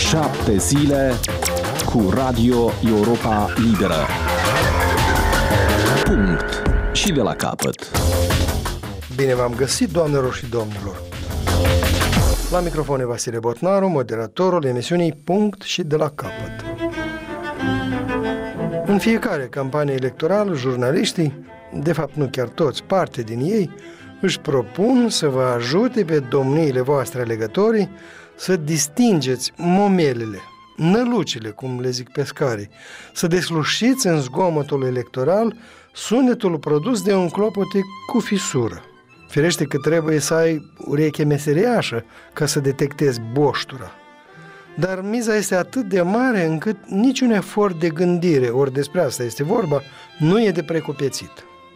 7 zile cu Radio Europa Liberă. Punct. Și de la capăt. Bine v-am găsit, doamnelor și domnilor. La microfon e Vasile Botnaru, moderatorul emisiunii Punct și de la capăt. În fiecare campanie electorală, jurnaliștii, de fapt nu chiar toți, parte din ei, își propun să vă ajute pe domniile voastre alegătorii să distingeți momelele, nălucile, cum le zic pescarii, să deslușiți în zgomotul electoral sunetul produs de un clopote cu fisură. Firește că trebuie să ai ureche meseriașă ca să detectezi boștura. Dar miza este atât de mare încât niciun efort de gândire, ori despre asta este vorba, nu e de precupețit.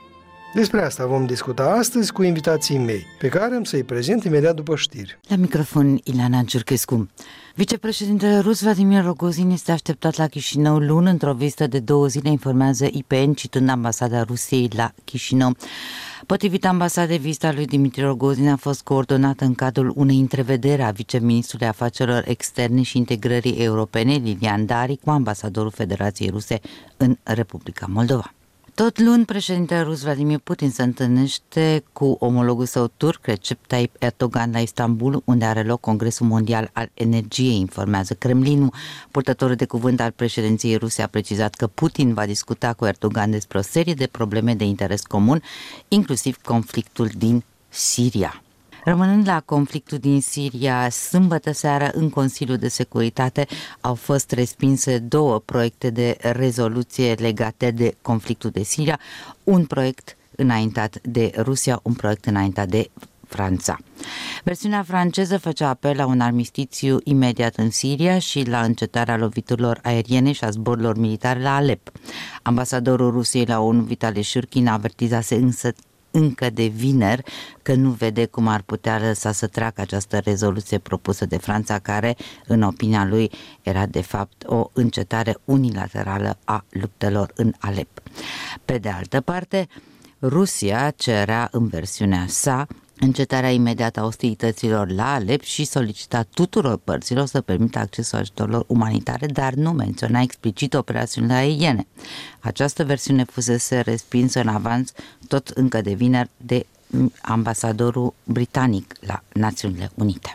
Despre asta vom discuta astăzi cu invitații mei, pe care am să-i prezint imediat după știri. La microfon, Ileana Ciurchescu. Vicepreședintele rus Vladimir Rogozin este așteptat la Chișinău luni într-o vizită de 2 zile, informează IPN, citând ambasada Rusiei la Chișinău. Potrivit ambasadei, vizita lui Dimitri Rogozin a fost coordonată în cadrul unei întrevederi a viceministrului afacerilor externe și integrării europene, Lilian Dari, cu ambasadorul Federației Ruse în Republica Moldova. Tot luni, președintele rus Vladimir Putin se întâlnește cu omologul său turc, Recep Tayyip Erdogan, la Istanbul, unde are loc Congresul Mondial al Energiei, informează Kremlinul. Purtătorul de cuvânt al președinției ruse a precizat că Putin va discuta cu Erdogan despre o serie de probleme de interes comun, inclusiv conflictul din Siria. Rămânând la conflictul din Siria, sâmbătă seară în Consiliul de Securitate au fost respinse 2 proiecte de rezoluție legate de conflictul de Siria, un proiect înaintat de Rusia, un proiect înaintat de Franța. Versiunea franceză făcea apel la un armistițiu imediat în Siria și la încetarea loviturilor aeriene și a zborurilor militare la Alep. Ambasadorul Rusiei la ONU, Vitali Shurkin, avertizase însă încă de vineri că nu vede cum ar putea lăsa să treacă această rezoluție propusă de Franța, care, în opinia lui, era de fapt o încetare unilaterală a luptelor în Alep. Pe de altă parte, Rusia cerea în versiunea sa încetarea imediată a ostilităților la Alep și solicita tuturor părților să permită accesul ajutorilor umanitare, dar nu menționa explicit operațiunile aeriene. Această versiune fusese respinsă în avans tot încă de vineri de ambasadorul britanic la Națiunile Unite.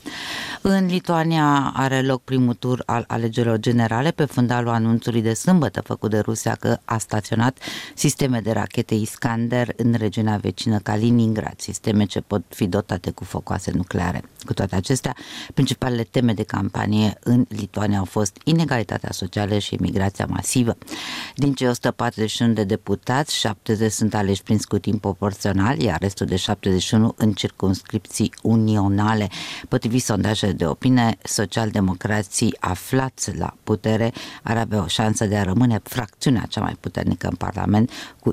În Lituania are loc primul tur al alegerilor generale pe fundalul anunțului de sâmbătă făcut de Rusia că a staționat sisteme de rachete Iskander în regiunea vecină Kaliningrad, sisteme ce pot fi dotate cu focoase nucleare. Cu toate acestea, principalele teme de campanie în Lituania au fost inegalitatea socială și imigrația masivă. Din cei 141 de deputați, 70 sunt aleși prin scrutin proporțional, iar restul de 71 în circumscripții unionale. Potrivit sondajele de opinie, socialdemocrații aflați la putere ar avea o șansă de a rămâne fracțiunea cea mai puternică în Parlament cu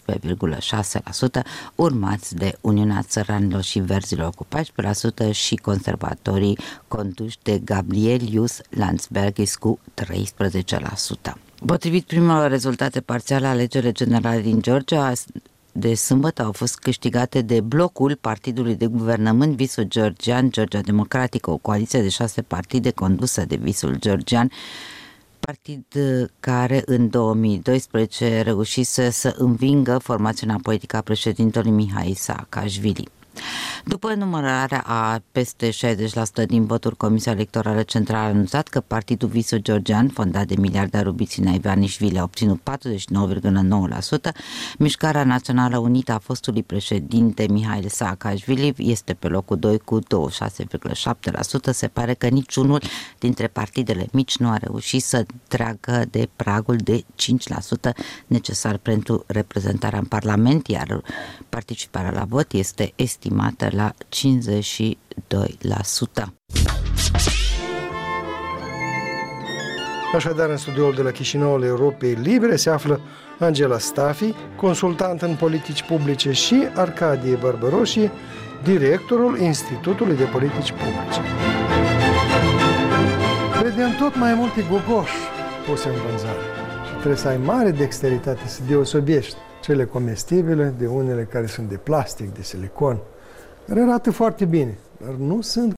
15,6%, urmați de Uniunea Țăranilor și Verzilor cu 14% și conservatorii conduși de Gabrielius Landsbergis cu 13%. Potrivit primelor rezultate parțiale, alegerile generale din Georgia de sâmbătă au fost câștigate de blocul partidului de guvernământ Visul Georgian, Georgia Democratică, o coaliție de 6 partide condusă de Visul Georgian, partid care în 2012 reușise să învingă formațiunea politică a președintelui Mihai Saakashvili. După numărarea a peste 60% din voturi, Comisia Electorală Centrală a anunțat că partidul Visul Georgian, fondat de miliardarul Bițina Ivanișvili, a obținut 49,9%. Mișcarea Națională Unită a fostului președinte Mihai Saakashvili este pe locul 2 cu 26,7%. Se pare că niciunul dintre partidele mici nu a reușit să treacă de pragul de 5% necesar pentru reprezentarea în Parlament, iar participarea la vot este estimată la 52%. Așadar, în studioul de la Chișinău al Europei Libere se află Angela Stafi, consultant în politici publice, și Arcadie Barbăroșie, directorul Institutului de Politici Publice. Vedem tot mai multe gogoși puse în vânzare. Trebuie să ai mare dexteritate să deosebești cele comestibile de unele care sunt de plastic, de silicon, care arată foarte bine, dar nu sunt